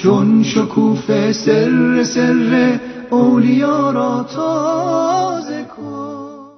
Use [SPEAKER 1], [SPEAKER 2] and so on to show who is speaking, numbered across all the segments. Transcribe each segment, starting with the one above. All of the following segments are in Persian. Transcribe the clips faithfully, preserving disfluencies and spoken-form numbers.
[SPEAKER 1] چون شکوفه سر سر اولیا را تازه کن.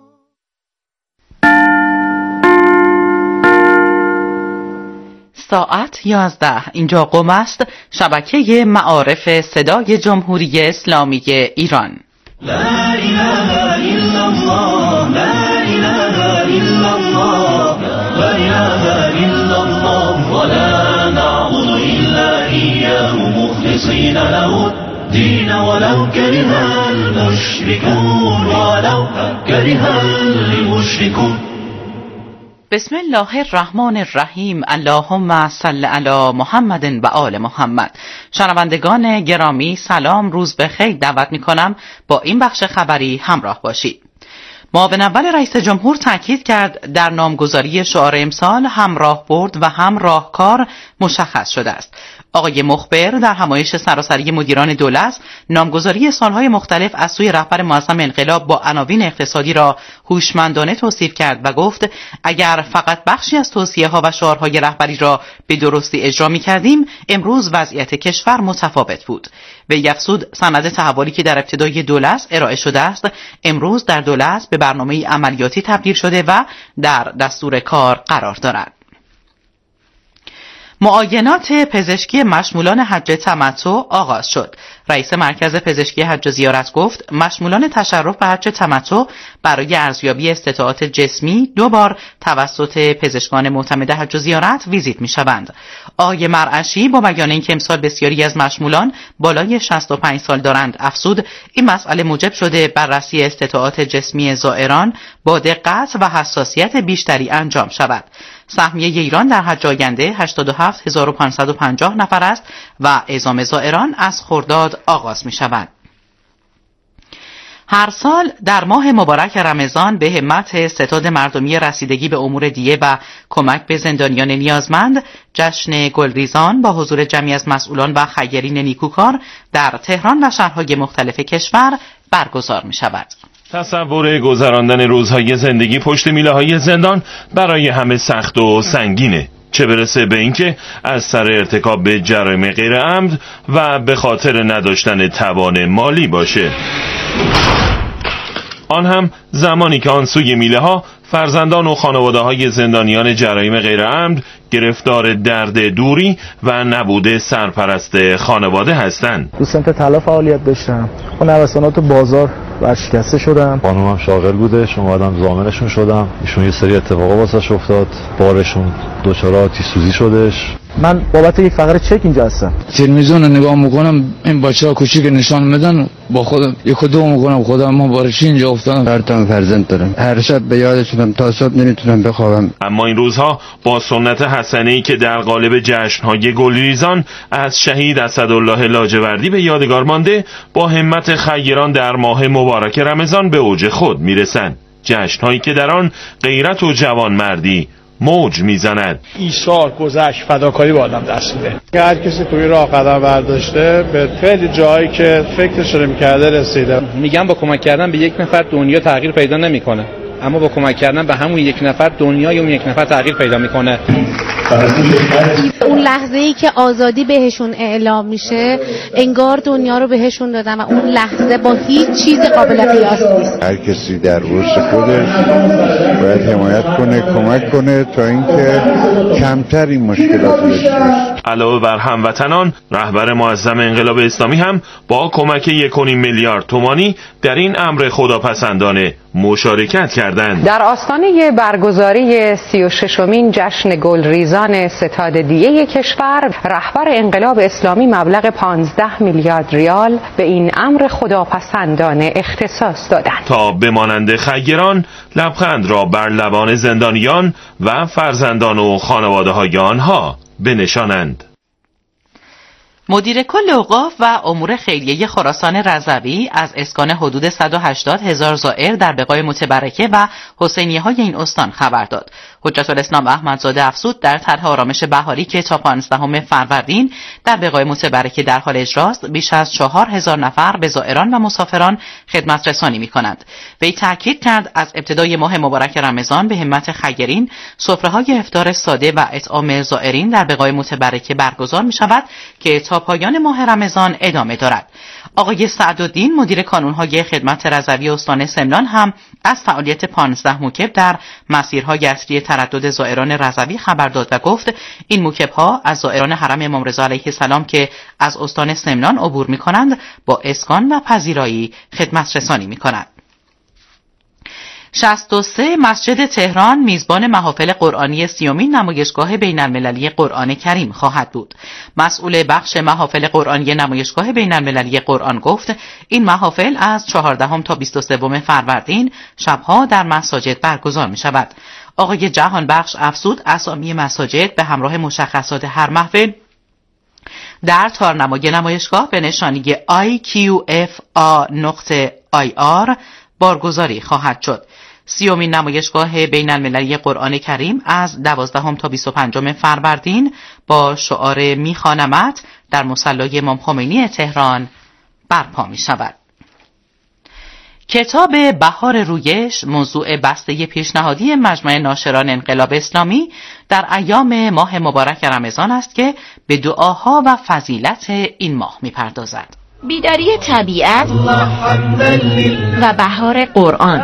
[SPEAKER 2] ساعت یازده. اینجا قم است، شبکه معارف صدای جمهوری اسلامی ایران.
[SPEAKER 1] لا اله الا الله، لا اله الا الله، لا اله الا الله، ولا نعبد الا اياه مخلصين له الدين ولو كره المشركون، ولو كره المشركون.
[SPEAKER 2] بسم الله الرحمن الرحیم. اللهم صل علی محمد و آل محمد. شنوندگان گرامی سلام، روز بخیر. دعوت میکنم با این بخش خبری همراه باشید. معاون اول رئیس جمهور تاکید کرد در نامگذاری شعار امسال هم راهبرد و هم راهکار مشخص شده است. آقای مخبر در همایش سراسری مدیران دولت نامگذاری سالهای مختلف از سوی رهبر معظم انقلاب با عناوین اقتصادی را هوشمندانه توصیف کرد و گفت اگر فقط بخشی از توصیه‌ها و شعارهای رهبری را به درستی اجرا می‌کردیم امروز وضعیت کشور متفاوت بود. وی افزود سند تحولی که در ابتدای دولت ارائه شده است امروز در دولت به برنامه عملیاتی تبدیل شده و در دستور کار قرار دارد. معاینات پزشکی مشمولان حج تمتع آغاز شد. رئیس مرکز پزشکی حج و زیارت گفت مشمولان تشرف به حج تمتع برای ارزیابی استطاعات جسمی دو بار توسط پزشکان معتمد حج و زیارت ویزیت می شوند. آقای مرعشی با بیان اینکه امسال بسیاری از مشمولان بالای شصت و پنج سال دارند افزود این مسئله موجب شده بررسی استطاعات جسمی زائران با دقت و حساسیت بیشتری انجام شود. سهمیه ایران در حج آینده هشتاد و هفت هزار و پانصد و پنجاه نفر است و اعزام زائران از خرداد آغاز می شود. هر سال در ماه مبارک رمضان به همت ستاد مردمی رسیدگی به امور دیه و کمک به زندانیان نیازمند جشن گلریزان با حضور جمعی از مسئولان و خیرین نیکوکار در تهران و شهرهای مختلف کشور برگزار می شود.
[SPEAKER 3] تصور گذراندن روزهای زندگی پشت میله‌های زندان برای همه سخت و سنگینه، چه برسه به اینکه از سر ارتکاب به جرایم غیر عمد و به خاطر نداشتن توان مالی باشه، آن هم زمانی که آن سوی میله‌ها فرزندان و خانواده‌های زندانیان جرایم غیر عمد گرفتار درد دوری و نبوده سرپرست خانواده هستند.
[SPEAKER 4] تو سمت طلا فعالیت داشتم، اون نوسانات بازار ورشکسته شدم.
[SPEAKER 5] خانومم شاغل بوده، شما آدم زامنشون شدم، ایشون یه سری اتفاقا واسش افتاد، بارشون دوچاره آتش سوزی شدش.
[SPEAKER 4] من بابت یک فقره چک اینجا هستم.
[SPEAKER 6] تلویزیون رو نگاه میکنم این بچه‌ها کوچیک نشان میدن، با خودم یک و دو میکنم خودم ما بارشی اینجا افتادم.
[SPEAKER 7] هر تا فرزند دارم، هر شب به یادشونم تا صبح نمیتونم بخوابم.
[SPEAKER 3] اما این روزها با سنت حسنه‌ای که در قالب جشن‌های گلریزان از شهید اسدالله لاجوردی به یادگار مانده با همت خیران در ماه مبارک رمضان به اوج خود میرسند. جشن‌هایی که در آن غیرت و جوانمردی موج میزند.
[SPEAKER 8] این سال گذشت فداکاری با آدم دست میده. هر کسی توی راه قدم برداشته به خیلی جایی که فکرش رو میکرده رسیده.
[SPEAKER 9] میگم با کمک کردن به یک نفر دنیا تغییر پیدا نمیکنه، اما با کمک کردن به همون یک نفر دنیای اون یک نفر تغییر پیدا میکنه.
[SPEAKER 10] اون لحظه ای که آزادی بهشون اعلام میشه انگار دنیا رو بهشون دادن و اون لحظه با هیچ چیز قابل قیاس نیست.
[SPEAKER 7] هر کسی در رشد خودش باید حمایت کنه، کمک کنه تا اینکه کمتر این مشکلات داشته باشه.
[SPEAKER 3] علاوه بر هموطنان، رهبر معظم انقلاب اسلامی هم با کمک یک و نیم میلیارد تومانی در این امر خداپسندانه مشارکت کردند.
[SPEAKER 11] در آستانه برگزاری سی و ششمین جشن گلریزان ستاد دیه کشور، رهبر انقلاب اسلامی مبلغ پانزده میلیارد ریال به این امر خداپسندانه اختصاص دادند
[SPEAKER 3] تا به مانند خیران لبخند را بر لبان زندانیان و فرزندان و خانواده‌های آنها بنشانند.
[SPEAKER 2] مدیر کل اوقاف و امور خیریه خراسان رضوی از اسکان حدود صد و هشتاد هزار زائر در بقای متبرکه و حسینیه های این استان خبر داد. حجت الاسلام احمدزاده افزود در طرح آرامش بهاری که تا پانزدهم فروردین در بقای متبرکه در حال اجراست، بیش از چهار هزار نفر به زائران و مسافران خدمت رسانی می کنند. وی تاکید کرد از ابتدای ماه مبارک رمضان به همت خیرین سفره‌های افطار ساده و اطعام زائرین در بقای متبرکه برگزار می شود که تا تا پایان ماه رمضان ادامه دارد. آقای سعدالدین مدیر کانونهای خدمت رضوی استان سمنان هم از فعالیت پانزده موکب در مسیرهای اصلی تردد زائران رضوی خبر داد و گفت این موکب‌ها از زائران حرم امام رضا علیه السلام که از استان سمنان عبور می‌کنند با اسکان و پذیرایی خدمت رسانی می‌کنند. شصت و سه مسجد تهران میزبان محافل قرآنی سیومین نمایشگاه بین المللی قرآن کریم خواهد بود. مسئول بخش محافل قرآنی نمایشگاه بین المللی قرآن گفت این محافل از چهاردهم تا بیست و سوم فروردین شبها در مساجد برگزار می شود. آقای جهان بخش افزود اسامی مساجد به همراه مشخصات هر محفل در تارنمای نمایشگاه به نشانی آی کیو اف آ نقطه آی آر بارگذاری خواهد شد. سیومین نمایشگاه بین المللی قرآن کریم از دوازدهم تا بیست و پنجم فروردین با شعار میخوانمت در مصلی امام خمینی تهران برپا می شود. کتاب بهار رویش موضوع بسته پیشنهادی مجمع ناشران انقلاب اسلامی در ایام ماه مبارک رمضان است که به دعاها و فضیلت این ماه می پردازد.
[SPEAKER 12] بیداری طبیعت و بهار قرآن.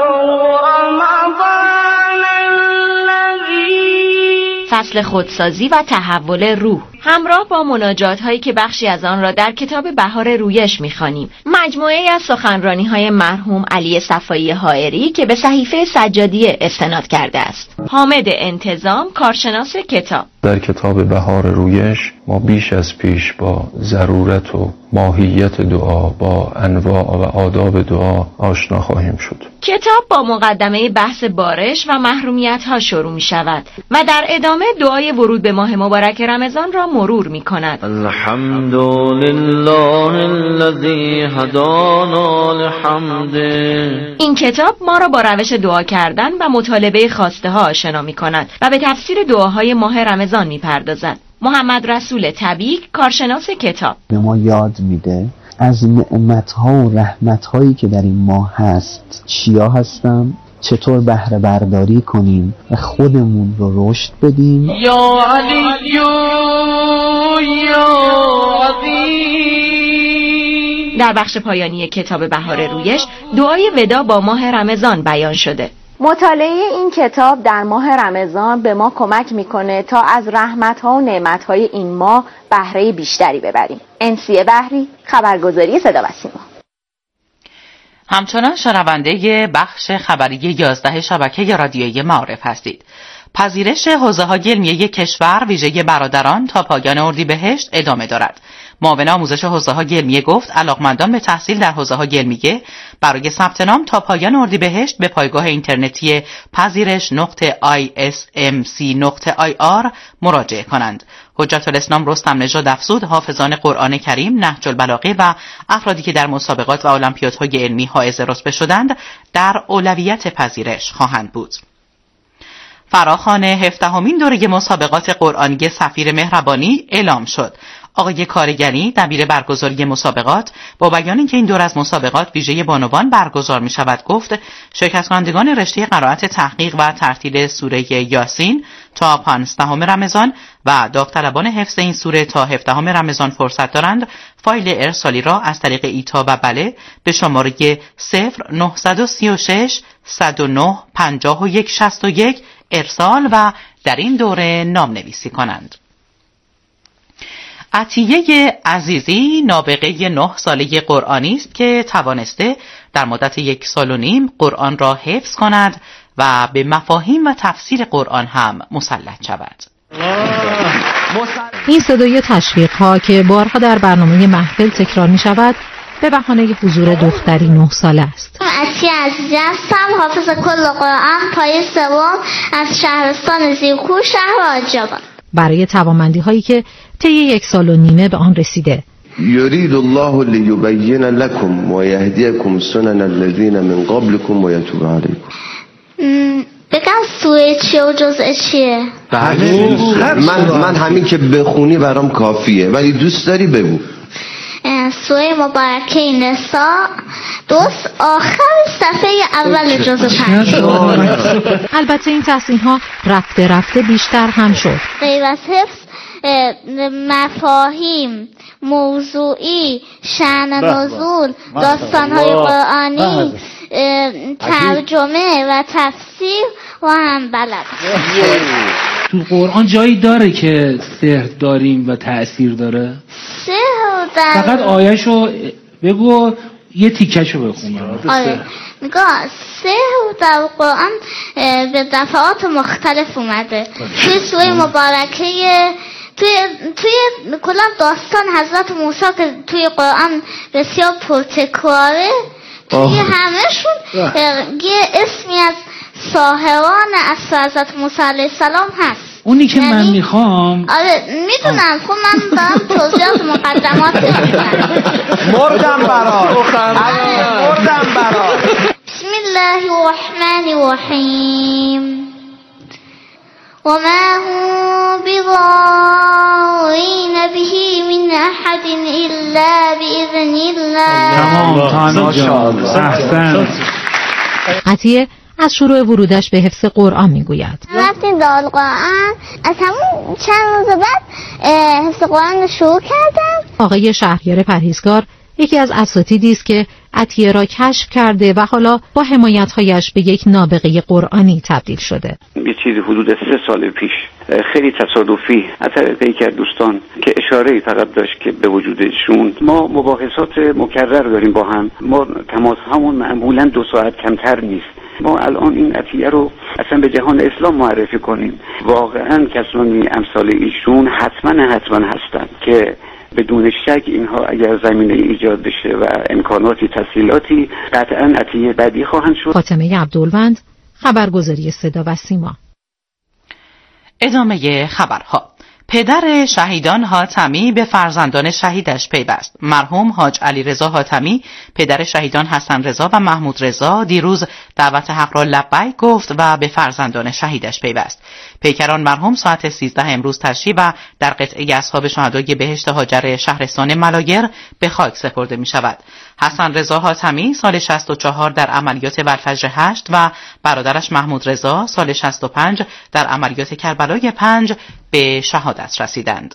[SPEAKER 12] فصل خودسازی و تحول روح همراه با مناجات هایی که بخشی از آن را در کتاب بهار رویش می‌خوانیم. مجموعه از سخنرانی های مرحوم علی صفایی حائری که به صحیفه سجادیه استناد کرده است. حامد انتظام کارشناس کتاب:
[SPEAKER 13] در کتاب بهار رویش ما بیش از پیش با ضرورت و ماهیت دعا، با انواع و آداب دعا آشنا خواهیم شد.
[SPEAKER 12] کتاب با مقدمه بحث بارش و محرومیت ها شروع می شود و در ادامه دعای ورود به ماه مبارک رمضان را مرور می کند.
[SPEAKER 14] الحمد لله الذی هدانا لحمده.
[SPEAKER 12] این کتاب ما را با روش دعا کردن و مطالبه خواسته ها آشنا می کند و به تفسیر دعاهای ماه رمضان می پردازد. محمد رسول طبیک کارشناس کتاب:
[SPEAKER 15] به ما یاد میده از نعمت‌ها و رحمت‌هایی که در این ماه هست چیا هستن، چطور بهره برداری کنیم و خودمون رو رشد بدیم.
[SPEAKER 14] یا علی یا عظیم.
[SPEAKER 12] در بخش پایانی کتاب بهار رویش دعای وداع با ماه رمضان بیان شده.
[SPEAKER 16] مطالعه این کتاب در ماه رمضان به ما کمک میکنه تا از رحمت‌ها و نعمت‌های این ماه بهره بیشتری ببریم. انسیه بحری، خبرگزاری صدا و سیما.
[SPEAKER 2] همچنان شنونده بخش خبری یازده شبکه رادیویی معارف هستید. پذیرش حوزه‌های علمیه کشور ویژه برادران تا پایان اردیبهشت ادامه دارد. معاون آموزش حوزه‌های علمیه گفت علاقمندان به تحصیل در حوزه‌های علمیه برای ثبت نام تا پایان اردیبهشت به پایگاه اینترنتی پذیرش نقطه آی اس ام سی نقطه آی آر مراجعه کنند. حجت الاسلام رستم نژاد افزود حافظان قرآن کریم، نهج البلاغه و افرادی که در مسابقات و المپیادهای علمی حائز رتبه شدند در اولویت پذیرش خواهند بود. فراخوان هفدهمین دوره مسابقات قرآنی سفیر مهربانی اعلام شد. آقای کارگری دبیر برگزاری مسابقات با بیان اینکه این دور از مسابقات ویژه بانوان برگزار می شود گفت شرکت کنندگان رشته قرائت تحقیق و ترتیل سوره یاسین تا پانزدهم رمضان و داوطلبان حفظ این سوره تا هفدهم رمضان فرصت دارند فایل ارسالی را از طریق ایتا و بله به شماره صفر نه سه شش صد و نه پنجاه و یک شصت و یک ارسال و در این دوره نام نویسی کنند. عطیه عزیزی نابغه نه ساله قرآنی است که توانسته در مدت یک سال و نیم قرآن را حفظ کند و به مفاهیم و تفسیر قرآن هم مسلط شود.
[SPEAKER 17] این صدای تشویق ها که بارها در برنامه محفل تکرار می شود به بهانه حضور دختری نه ساله است.
[SPEAKER 18] عطیه عزیزی هستم، حافظ کل قرآن پایه سوم از شهرستان زیرکوه شهر آجاباد.
[SPEAKER 17] برای توانمندی هایی که طی یک سال و نیمه به آن رسیده.
[SPEAKER 19] یرید الله لیبین لکم و یهدیکم سنن الذین من قبلکم و یتوب علیکم.
[SPEAKER 18] بگم سوره چیه و جزء چیه؟
[SPEAKER 19] من من همین که بخونی برام کافیه، ولی دوست داری بگو.
[SPEAKER 18] سوره مبارکه نساء دوست آخر صفحه اول جزء پنج.
[SPEAKER 17] البته این تحسین ها رفته رفته بیشتر هم شد.
[SPEAKER 18] غیر از حفظ مفاهیم، موضوعی، شأن نزول، داستان‌های قرآنی، ترجمه و تفسیر و هم بلد.
[SPEAKER 20] تو قرآن جایی داره که سحر داریم و تأثیر داره؟
[SPEAKER 18] سحر در
[SPEAKER 20] فقط آیه‌شو بگو، یه تیکه‌شو بخون.
[SPEAKER 18] آره میگه سحر در قرآن به دفعات مختلف اومده. توی سوره مبارکه توی توی کلا داستان حضرت موسی که توی قرآن بسیار پرتکراره، توی همشون یه اسمی از ساحران اصل حضرت موسی علیه السلام هست.
[SPEAKER 20] اونی که من میخوام
[SPEAKER 18] آره میدونم، خب من دارم توضیحات مقدمات میدم.
[SPEAKER 21] مردم برات مردم برات.
[SPEAKER 18] بسم الله الرحمن الرحیم. وما هم بضارين به من احد الا باذن الله.
[SPEAKER 20] تمام احسن.
[SPEAKER 17] عطیه از شروع ورودش به حفظ قرآن میگوید.
[SPEAKER 18] رفتیم دار قرآن، از همون چند روز بعد حفظ قرآن شروع کردم.
[SPEAKER 17] آقای شهریار پرهیزگار یکی از اساتیدی است که عطیه را کشف کرده و حالا با حمایت‌هایش به یک نابغه قرآنی تبدیل شده.
[SPEAKER 22] یه چیزی حدود سه سال پیش خیلی تصادفی از طریق یکی از دوستان که اشاره‌ای فقط داشت که به وجودشون، ما مباحثات مکرر داریم با هم، ما تماس همون معمولا دو ساعت کمتر نیست. ما الان این عطیه رو اصلا به جهان اسلام معرفی کنیم. واقعا کسانی امثال ایشون حتما حتما هستن که بدون شک اینها اگر زمینه ایجاد بشه و امکاناتی تسهیلاتی قطعا عطیه بعدی خواهند شد.
[SPEAKER 17] فاطمه عبدالوند، خبرگزاری صدا و سیما.
[SPEAKER 2] ادامه خبرها. پدر شهیدان حاتمی به فرزندان شهیدش پیوست. مرحوم حاج علیرضا حاتمی پدر شهیدان حسن رضا و محمود رضا دیروز دعوت حق را لبیک گفت و به فرزندان شهیدش پیوست. پیکران مرحوم ساعت سیزده امروز تشییع و در قطعه اصحاب شهدای بهشت هاجر شهرستان ملایر به خاک سپرده می شود. حسن رضا حاتمی سال شصت و چهار در عملیات والفجر هشت و برادرش محمود رضا سال شصت و پنج در عملیات کربلای پنج به شهادت رسیدند.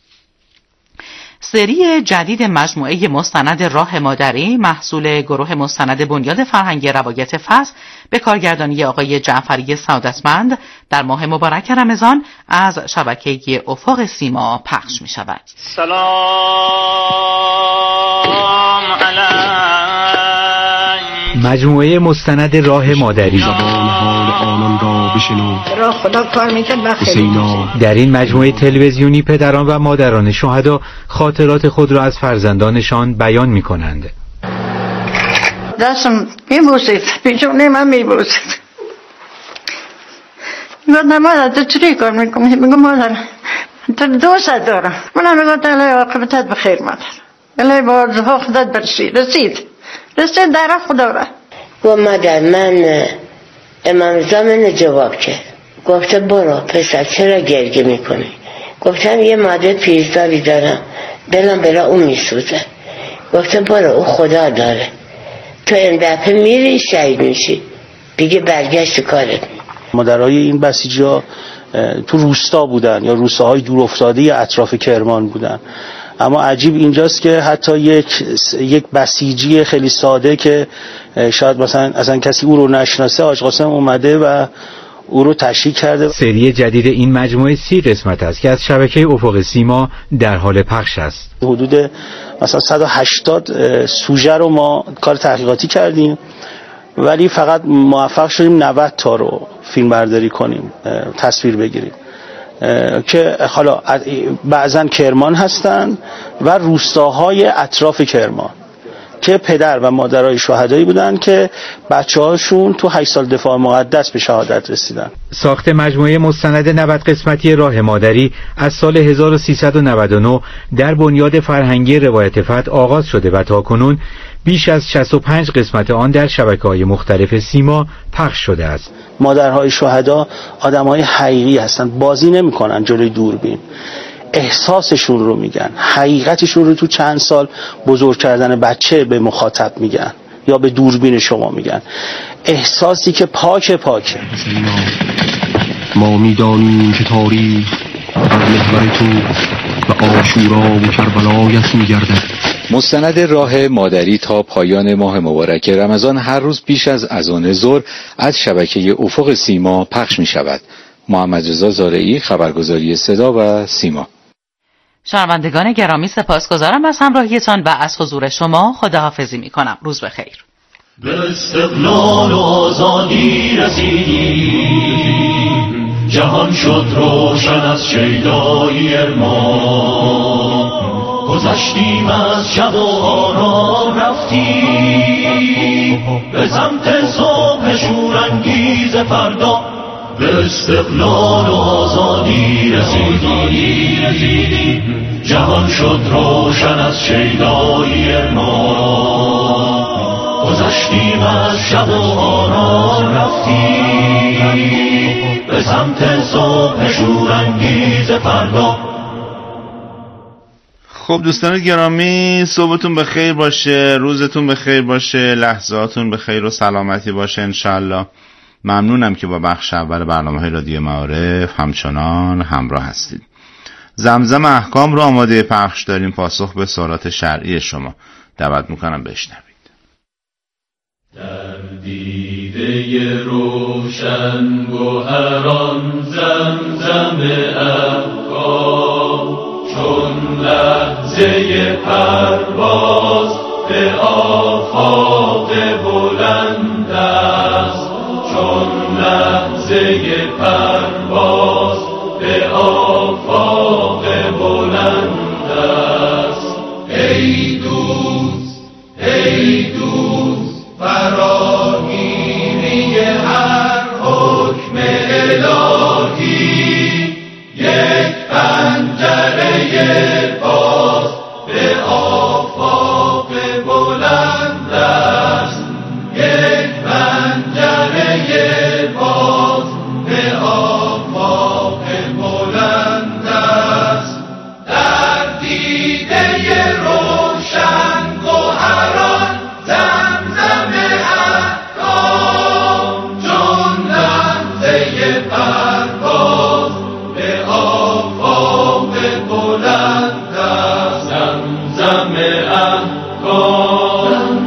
[SPEAKER 2] سری جدید مجموعه مستند راه مادری محصول گروه مستند بنیاد فرهنگی روایت فصل به کارگردانی آقای جعفری سعادتمند در ماه مبارک رمضان از شبکه افق سیما پخش می شود.
[SPEAKER 1] سلام علیک.
[SPEAKER 23] مجموعه مستند راه مادری
[SPEAKER 1] زبان حال آنان را بشنو.
[SPEAKER 24] را خدا کار میکرد بخیر.
[SPEAKER 23] در این مجموعه تلویزیونی پدران و مادران شهدا خاطرات خود را از فرزندانشان بیان میکنند.
[SPEAKER 24] دستم میبوسید، پیچونه من میبوسید. میگوید مادر تو چی کار میکنی؟ میگم مادر تو دوست دارم. منم میگوید الهی عاقبتت بخیر مادر. الهی با آرزوها خودت برسید. رسید. رسید در خدا را.
[SPEAKER 25] گفت مادر من امام زمان جواب کرد. گفته برو پسر چرا گرگه میکنی؟ گفتم یه مادر پیرزاری دارم دلم برا اون میسوزه. گفتم برو او خدا داره، تو این دفعه میری شهید میشی دیگه برگشت کارت.
[SPEAKER 26] مادرای این بسیجا تو روستا بودن یا روستاهای دور افتاده اطراف کرمان بودن، اما عجیب اینجاست که حتی یک یک بسیجی خیلی ساده که شاید مثلا اصلا کسی او رو نشناسه، حاج قاسم اومده و او رو تشریح کرده.
[SPEAKER 23] سری جدید این مجموعه سی قسمت است که از شبکه افق سیما در حال پخش است.
[SPEAKER 26] حدود مثلا صد و هشتاد سوژه رو ما کار تحقیقاتی کردیم ولی فقط موفق شدیم نود تا رو فیلم برداری کنیم، تصویر بگیریم که حالا بعضن کرمان هستن و روستاهای اطراف کرمان که پدر و مادرای شهدایی بودن که بچه‌هاشون تو هشت سال دفاع مقدس به شهادت رسیدن.
[SPEAKER 23] ساخت مجموعه مستند نود قسمتی راه مادری از سال هزار و سیصد و نود و نه در بنیاد فرهنگی روایت فتح آغاز شده و تاکنون بیش از شصت و پنج قسمت آن در شبکه‌های مختلف سیما پخش شده است.
[SPEAKER 26] مادرهای شهدا آدم‌های حقیقی هستن، بازی نمی‌کنن جلوی دوربین. احساسشون رو میگن، حقیقتشون رو تو چند سال بزرگ کردن بچه به مخاطب میگن یا به دوربین شما میگن. احساسی که پاک پاکه.
[SPEAKER 1] ما میدانیم که تاریخ بر محور تو و عاشورا و کربلایت می‌گردد.
[SPEAKER 23] مستند راه مادری تا پایان ماه مبارک رمضان هر روز پیش از اذان ظهر از شبکه افق سیما پخش می شود. محمد رضا زارعی، خبرگزاری صدا و سیما.
[SPEAKER 2] شنوندگان گرامی، سپاسگزارم از همراهیتان و از حضور شما. خداحافظی می کنم. روز بخیر.
[SPEAKER 4] به استقلال و آزادی رسیدیم، جهان شد روشن از شیدایی ارمان. گذشتیم از شب و آرام رفتیم به سمت صبح شورانگیز فردا. به استقلال و آزادی رسیدیم، جهان شد روشن از شیدایی ارمان. گذشتیم از شب و آرام رفتیم به سمت صبح شورانگیز فردا.
[SPEAKER 5] خب دوستان گرامی، صبحتون بخیر باشه، روزتون بخیر باشه، لحظاتون بخیر و سلامتی باشه انشالله. ممنونم که با بخش اول برنامه رادیو معارف همچنان همراه هستید. زمزم احکام رو آماده پخش داریم، پاسخ به سوالات شرعی شما. دعوت میکنم بشنوید.
[SPEAKER 4] در دیده روشن گوهران زمزم احکام، چون لحظه پرواز به آفاق بلند است. چون لحظه پرواز به آفاق بلند است. ای دوست ای دوست فراگیری هر حکم الهی، یک پنجره باز به آفاق بلند است. یک پنجره باز به آفاق بلند است. در دیده روشن گوهران زمزم احکام، چون لحظه پرواز به آفاق بلند است. زمزم احکام.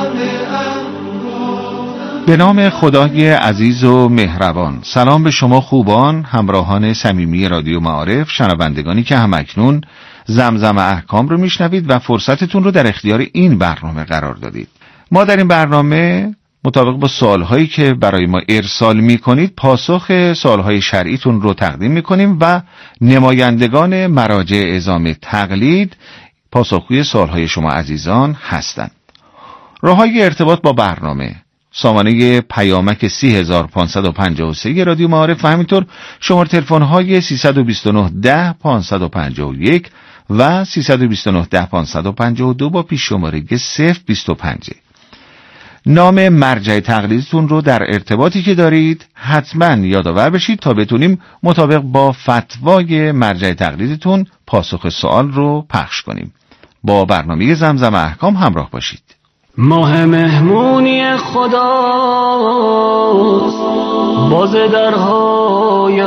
[SPEAKER 23] به نام خدای عزیز و مهربان. سلام به شما خوبان، همراهان صمیمی رادیو معارف، شنوندگانی که همکنون زمزم احکام رو میشنوید و فرصتتون رو در اختیار این برنامه قرار دادید. ما در این برنامه مطابق با سوالهایی که برای ما ارسال میکنید پاسخ سوالهای شرعیتون رو تقدیم میکنیم و نمایندگان مراجع اعزام تقلید پاسخگوی سوالهای شما عزیزان هستند. راههای ارتباط با برنامه: سامانه پیامک سی هزار و پانصد و پنجاه و سه رادیو معارف و همینطور شماره تلفن های سیصد و بیست و نه ده پانصد و پنجاه و یک و سیصد و بیست و نه ده پانصد و پنجاه و دو با پیش شماره صفر بیست و پنج. نام مرجع تقلیدتون رو در ارتباطی که دارید حتما یادآور بشید تا بتونیم مطابق با فتوای مرجع تقلیدتون پاسخ سوال رو پخش کنیم. با برنامه زمزم احکام همراه باشید.
[SPEAKER 14] ماه مهمونی خداست، باز درهای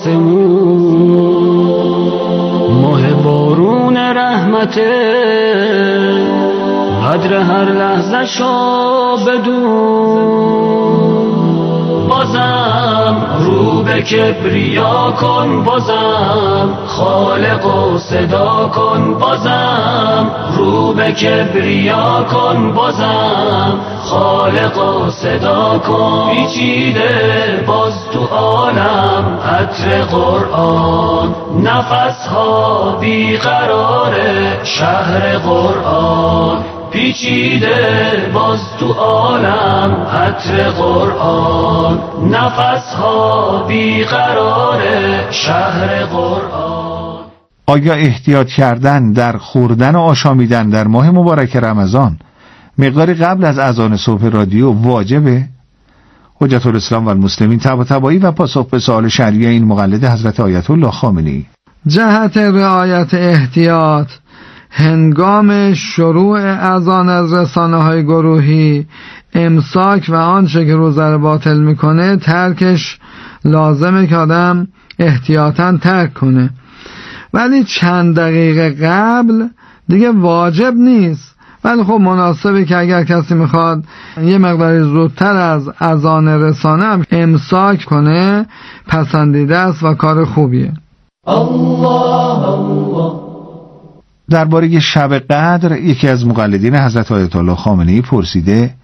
[SPEAKER 14] آسمون. ماه بارون رحمته، قدر هر لحظه شو بدون. بازم رو به کبریا کن، بازم خالق و صدا کن. بازم رو به کبریا کن، بازم خالق و صدا کن. پیچیده باز تو عالم عطر قرآن، نفس ها بیقراره شهر قرآن. پیچیده باز تو عالم عطر قرآن، نفس ها بیقراره شهر قرآن.
[SPEAKER 23] آیا احتیاط کردن در خوردن و آشامیدن در ماه مبارک رمضان مقداری قبل از اذان صبح رادیو واجبه؟ حجت الاسلام و المسلمین طباطبایی و پاسخ به سوال شرعی این مقلد حضرت آیت الله خامنه‌ای.
[SPEAKER 6] جهت رعایت احتیاط هنگام شروع اذان از رسانه‌های گروهی، امساک و آنچه که روزه را باطل میکنه ترکش لازمه که آدم احتیاطاً ترک کنه. ولی چند دقیقه قبل دیگه واجب نیست، ولی خب مناسبه که اگر کسی میخواد یه مقداری زودتر از اذان رسانه هم امساک کنه پسندیده است و کار خوبیه.
[SPEAKER 4] الله الله.
[SPEAKER 23] درباره شب قدر یکی از مقلدین حضرت آیت الله خامنه‌ای پرسیده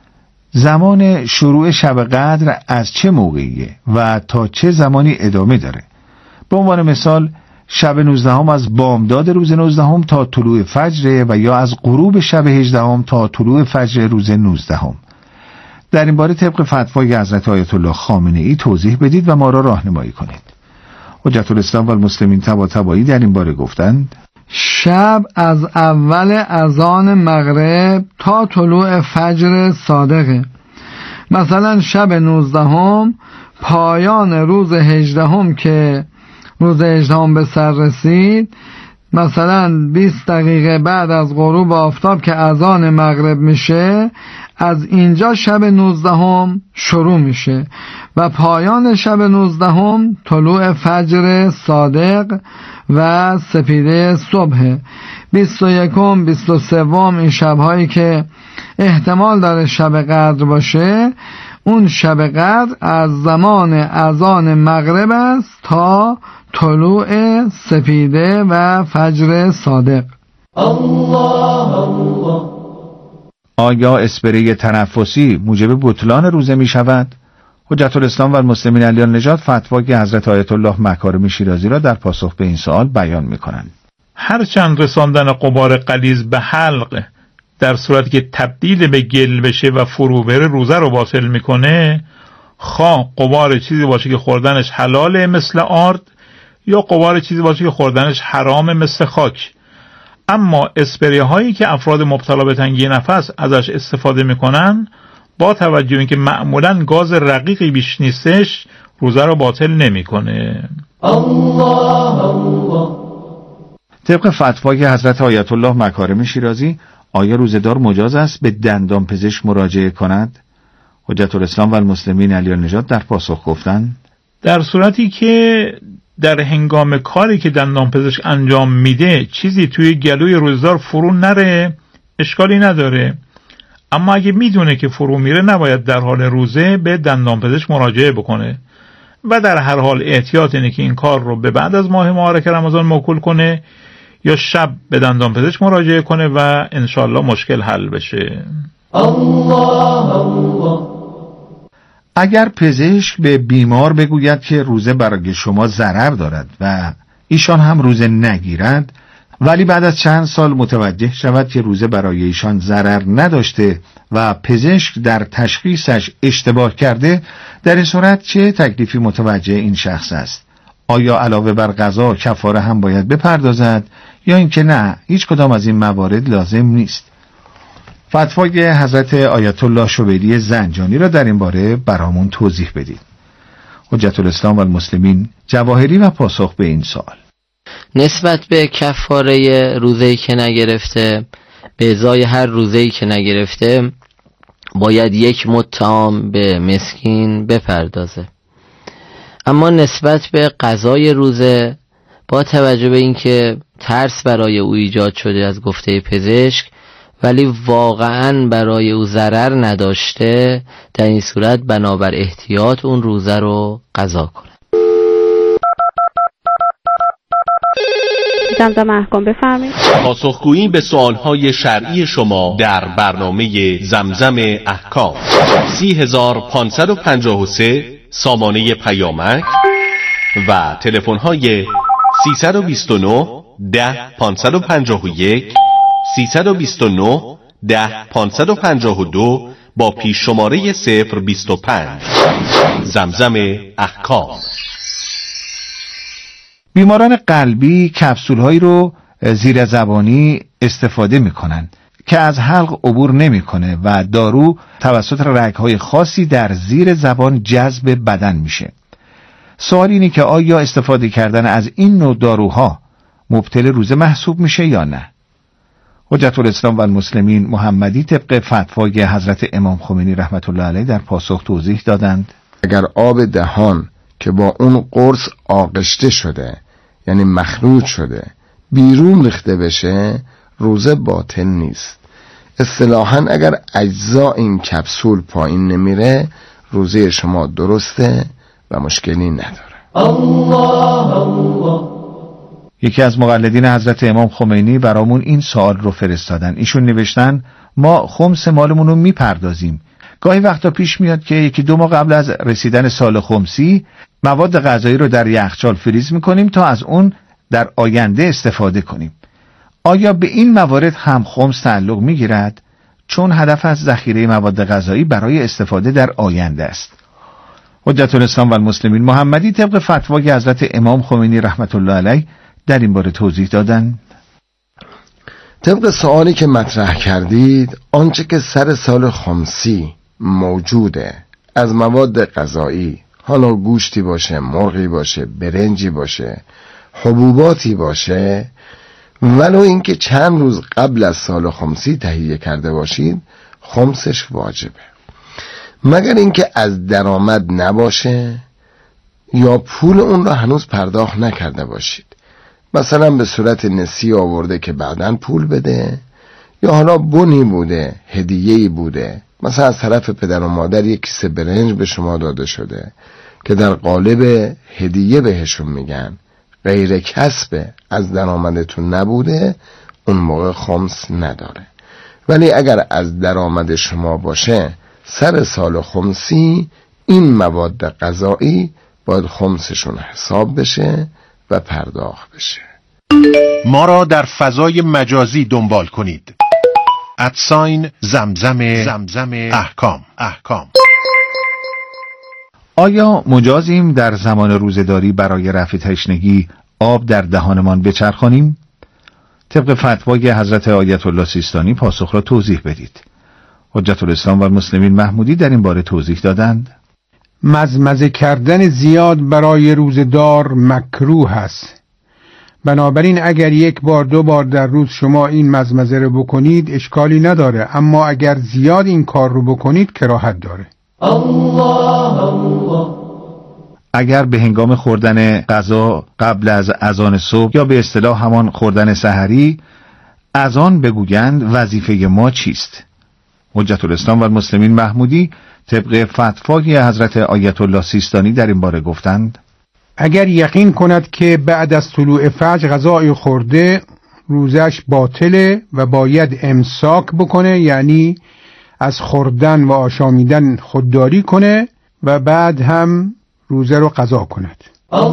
[SPEAKER 23] زمان شروع شب قدر از چه موقعیه و تا چه زمانی ادامه داره؟ به عنوان مثال شب نوزدهم از بامداد روز نوزدهم تا طلوع فجر و یا از غروب شب هجدهم تا طلوع فجر روز نوزدهم. در این باره طبق فتوای حضرت آیت الله خامنه‌ای توضیح بدید و ما را راهنمایی کنید. حجت الاسلام و المسلمین طباطبایی در این باره گفتند
[SPEAKER 6] شب از اول اذان مغرب تا طلوع فجر صادقه. مثلا شب نوزدهم پایان روز هجدهم که روز هجدهم به سر رسید، مثلا بیست دقیقه بعد از غروب آفتاب که اذان مغرب میشه، از اینجا شب نوزدهم شروع میشه و پایان شب نوزدهم طلوع فجر صادق و سپیده صبح. بیست و یکم بیست و سوم این شبهایی که احتمال داره شب قدر باشه، اون شب قدر از زمان اذان مغرب است تا طلوع سپیده و فجر صادق.
[SPEAKER 4] الله الله.
[SPEAKER 23] آیا اسپری تنفسی موجب بطلان روزه می شود؟ حجت الاسلام و المسلمین علی نژاد فتوای حضرت آیت الله مکارمی شیرازی را در پاسخ به این سوال بیان می کنند.
[SPEAKER 3] هرچند رساندن غبار غلیظ به حلق در صورتی که تبدیل به گل بشه و فرو بره روزه رو باطل میکنه، خواه غبار چیزی باشه که خوردنش حلاله مثل آرد یا غبار چیزی باشه که خوردنش حرام مثل خاک. اما اسپری هایی که افراد مبتلا به تنگی نفس ازش استفاده میکنن، با توجه اینکه معمولاً گاز رقیقی بیش نیستش، روزه رو باطل نمیکنه.
[SPEAKER 4] الله الله.
[SPEAKER 23] طبق فتوای حضرت آیت الله مکارمی شیرازی، آیا روزه‌دار مجاز است به دندان پزشک مراجعه کند؟ حجت الاسلام و المسلمین علی نژاد در پاسخ گفتند
[SPEAKER 3] در صورتی که در هنگام کاری که دندان پزشک انجام میده چیزی توی گلوی روزدار فرو نره، اشکالی نداره. اما اگه میدونه که فرو میره، نباید در حال روزه به دندان پزشک مراجعه بکنه و در هر حال احتیاط اینه که این کار رو به بعد از ماه مبارک رمضان موکول کنه یا شب به دندان پزشک مراجعه کنه و انشالله مشکل حل بشه.
[SPEAKER 4] الله الله.
[SPEAKER 23] اگر پزشک به بیمار بگوید که روزه برای شما ضرر دارد و ایشان هم روزه نگیرد، ولی بعد از چند سال متوجه شود که روزه برای ایشان ضرر نداشته و پزشک در تشخیصش اشتباه کرده، در این صورت چه تکلیفی متوجه این شخص است؟ آیا علاوه بر قضا کفاره هم باید بپردازد یا اینکه نه، هیچ کدام از این موارد لازم نیست؟ فتوای حضرت آیت الله شبیلی زنجانی را در این باره برامون توضیح بدید. حجت الاسلام و المسلمین جواهری و پاسخ به این سوال.
[SPEAKER 7] نسبت به کفاره روزه‌ای که نگرفته، به ازای هر روزه‌ای که نگرفته باید یک مد طعام به مسکین بپردازه. اما نسبت به قضای روزه، با توجه به اینکه ترس برای او ایجاد شده از گفته پزشک ولی واقعاً برای او ضرر نداشته، در این صورت بنابر احتیاط اون روزه رو قضا کنه.
[SPEAKER 8] زمزم احکام بفرمایید.
[SPEAKER 1] پاسخگویی به سوالهای شرعی شما در برنامه زمزم احکام. سی هزار پانصد و پنجاه و سه سامانه پیامک و تلفن‌های سیصد و بیست و نه ده پانصد و پنجاه و یک، سیصد و بیست و نه ده پانصد و پنجاه و دو با پیش شماره صفر بیست و پنج. زمزم احکام.
[SPEAKER 23] بیماران قلبی کپسول‌هایی رو زیر زبانی استفاده می‌کنند که از حلق عبور نمی‌کنه و دارو توسط رگ‌های خاصی در زیر زبان جذب بدن میشه. سوال اینه که آیا استفاده کردن از این نوع داروها مبطل روزه محسوب میشه یا نه؟ حجت الاسلام و المسلمین محمدی طبق فتوای حضرت امام خمینی رحمت الله علیه در پاسخ توضیح دادند
[SPEAKER 9] اگر آب دهان که با اون قرص آغشته شده
[SPEAKER 8] یعنی مخروج شده بیرون ریخته بشه روزه باطل نیست. اصطلاحاً اگر اجزا این کپسول پایین نمیره روزه شما درسته و مشکلی نداره.
[SPEAKER 9] الله الله.
[SPEAKER 23] یکی از مقلدین حضرت امام خمینی برامون این سوال رو فرستادن. ایشون نوشتن ما خمس مالمون رو میپردازیم. گاهی وقتا پیش میاد که یکی دو ماه قبل از رسیدن سال خمسی مواد غذایی رو در یخچال فریز میکنیم تا از اون در آینده استفاده کنیم. آیا به این موارد هم خمس تعلق میگیرد؟ چون هدف از ذخیره مواد غذایی برای استفاده در آینده است. حجت الاسلام و المسلمین محمدی طبق فتوای حضرت امام خمینی رحمت الله علیه در این باره توضیح دادند.
[SPEAKER 8] طبق سوالی که مطرح کردید، آنچه که سر سال خمسی موجوده از مواد غذایی، حالا گوشتی باشه، مرغی باشه، برنجی باشه، حبوباتی باشه، ولو اینکه چند روز قبل از سال خمسی تهیه کرده باشید، خمسش واجبه، مگر اینکه از درآمد نباشه یا پول اون را هنوز پرداخت نکرده باشید. مثلا به صورت نسی آورده که بعداً پول بده، یا حالا بنی بوده، هدیه‌ای بوده، مثلا از طرف پدر و مادر یک کیسه برنج به شما داده شده که در قالب هدیه بهشون میگن، غیر کسب از درآمدتون نبوده، اون موقع خمس نداره. ولی اگر از درآمد شما باشه سر سال خمسی، این مواد غذایی باید خمسشون حساب بشه و پرداخت بشه.
[SPEAKER 1] ما را در فضای مجازی دنبال کنید. ادساین زمزم زمزم احکام احکام.
[SPEAKER 23] آیا مجازیم در زمان روزه‌داری برای رفع تشنگی آب در دهانمان بچرخانیم؟ طبق فتوای حضرت آیت الله سیستانی پاسخ را توضیح بدید. حجت الاسلام و المسلمین محمودی در این باره توضیح دادند.
[SPEAKER 10] مزمزه کردن زیاد برای روزه‌دار مکروه است. بنابراین اگر یک بار دو بار در روز شما این مزمزه رو بکنید اشکالی نداره، اما اگر زیاد این کار رو بکنید کراهت داره.
[SPEAKER 9] الله الله.
[SPEAKER 23] اگر به هنگام خوردن غذا قبل از اذان صبح یا به اصطلاح همان خوردن سحری اذان بگویند وظیفه ما چیست؟ حجت الاسلام و المسلمین محمودی طبق فتوای حضرت آیت الله سیستانی در این باره گفتند
[SPEAKER 10] اگر یقین کند که بعد از طلوع فجر غذای خورده روزش باطله و باید امساک بکنه، یعنی از خوردن و آشامیدن خودداری کنه و بعد هم روزه رو قضا کند.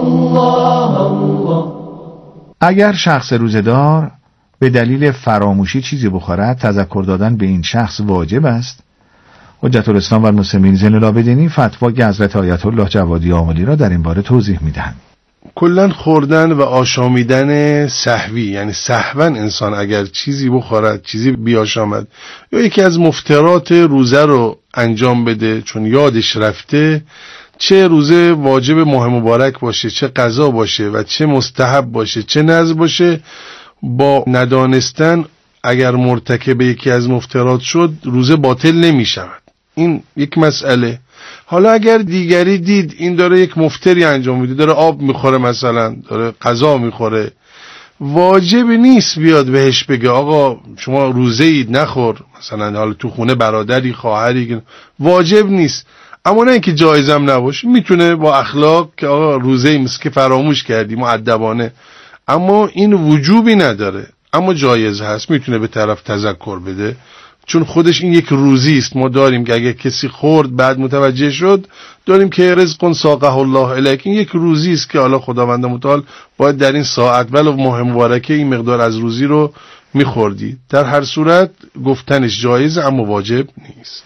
[SPEAKER 9] الله الله.
[SPEAKER 23] اگر شخص روزه‌دار به دلیل فراموشی چیزی بخورد، تذکر دادن به این شخص واجب است. حجت الاسلام و المسلمین زین العابدین فتوای حضرت آیت الله جوادی آملی را در این باره توضیح میدهند.
[SPEAKER 11] کلن خوردن و آشامیدن سهوی، یعنی سهوا انسان اگر چیزی بخورد، چیزی بیاشامد یا یکی از مفطرات روزه رو انجام بده چون یادش رفته، چه روزه واجب ماه مبارک باشه، چه قضا باشه و چه مستحب باشه، چه نذر باشه، با ندانستن اگر مرتکب یکی از مفطرات شد روزه باطل نمی شود. این یک مسئله. حالا اگر دیگری دید این داره یک مفطری انجام میده، داره آب میخوره، مثلا داره غذا میخوره، واجب نیست بیاد بهش بگه آقا شما روزه اید نخور، مثلا حالا تو خونه برادری خواهری، واجب نیست. اما نه اینکه جایزم نباشه، میتونه با اخلاق که آقا روزه ایم که فراموش کردیم مؤدبانه، اما این وجوبی نداره، اما جایز هست، میتونه به طرف تذکر بده، چون خودش این یک روزی است. ما داریم که اگه کسی خورد بعد متوجه شد، داریم که رزق ساقه الله الیک، این یک روزی است که حالا خداوند متعال باید در این ساعت ولو ماه مبارکه این مقدار از روزی رو میخوردی. در هر صورت گفتنش جایز اما واجب نیست.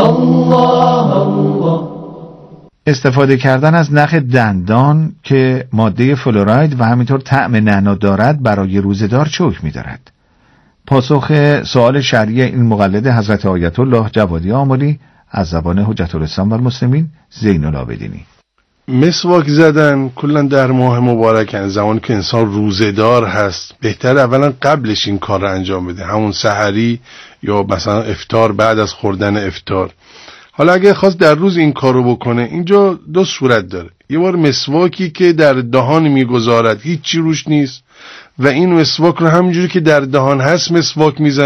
[SPEAKER 9] الله الله.
[SPEAKER 23] استفاده کردن از نخ دندان که ماده فلوراید و همینطور طعم نعنا دارد برای روزه‌دار چه حکمی دارد؟ پاسخ سوال شرعی این مقلد حضرت آیت الله جوادی آملی از زبان حجت الاسلام و المسلمین زین العابدینی.
[SPEAKER 11] مسواک زدن کلا در ماه مبارک، زمانی که انسان روزه‌دار هست، بهتر اولا قبلش این کار رو انجام بده، همون سحری یا مثلا افطار، بعد از خوردن افطار. حالا اگه خواست در روز این کار رو بکنه، اینجا دو صورت داره. یه بار مسواکی که در دهان میگذارد هیچ چی روش نیست و این مسواک رو همینجوری که در دهان هست مسواک میزنه